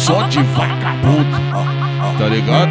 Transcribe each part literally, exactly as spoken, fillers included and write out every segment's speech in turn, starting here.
só de vagabundo, tá ligado?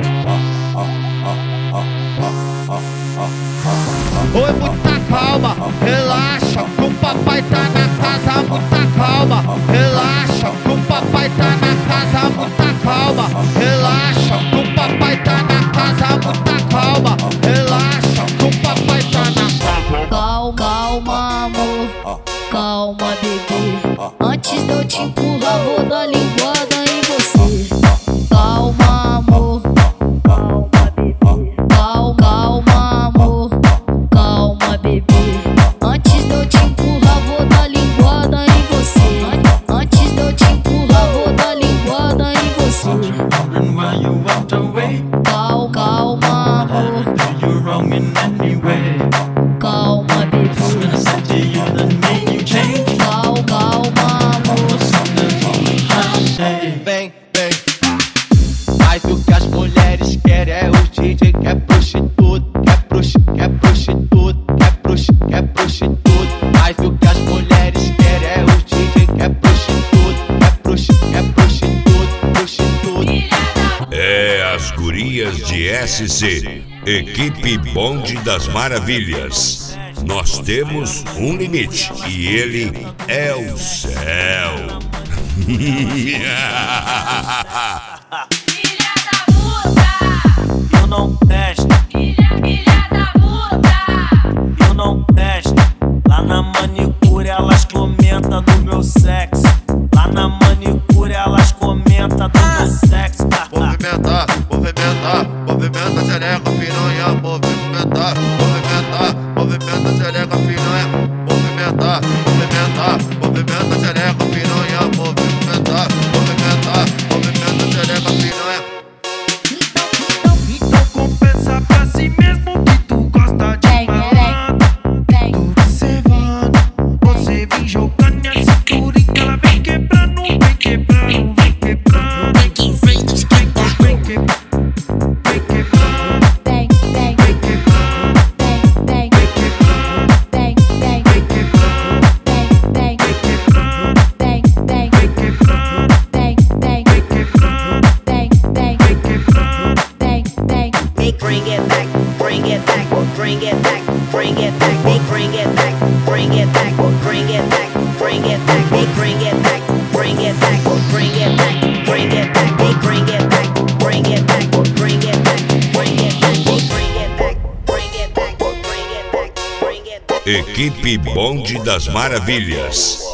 Oi, muita calma, relaxa, que o papai tá na casa, muita calma, relaxa, que o papai tá na casa, muita calma, relaxa, que o papai tá na casa, muita calma, relaxa, que o papai tá na casa. Calma, calma, amor, calma, bebê. Antes de eu te empurrar, vou dar linguada em você. Calma, amor, calma, bebê. Calma, calma, amor, calma, bebê. Antes de eu te empurrar, vou dar linguada em você. Antes de eu te empurrar, vou dar linguada em você. Calma, calma, amor, calma, bebê. Calma, calma, amor. Vem, vem. Mas o que as mulheres querem é o D J que é prostituto, que é prostituto, que é prostituto, que é prostituto, que é prostituto. Mas o que as mulheres querem é o D J que é prostituto, que é prostituto, que é prostituto, prostituto. É as gurias de S C, Equipe Bonde das Maravilhas. Nós temos um limite e ele é o céu. Filha da puta! Eu não presto. Filha, filha da puta! Eu não presto. Lá na manicure elas comentam do meu sexo. Lá na manicure elas comentam do meu sexo. Movimentar, movimentar, movimenta, xereca, piranha, movimentar, movimentar, movimenta, xereca, piranha, movimentar, movimentar, movimenta, xereca, piranha, movimentar, movimentar, movimenta, xereca, piranha. Então, então compensa pra si mesmo que tu gosta de malandro. Tô observando, você vem jogando minha cintura e que ela vem quebrando, vem quebrando, vem quebrando. Vem quebrando. Bring it back, bring it back, bring it back, bring it back, bring it back, bring it back, bring it back, bring it back, bring it back, bring it back, bring it back, bring it back, bring it back, bring it back, bring it back, bring it back, bring it back, bring it back, bring it back, bring it back. Equipe Bonde das Maravilhas.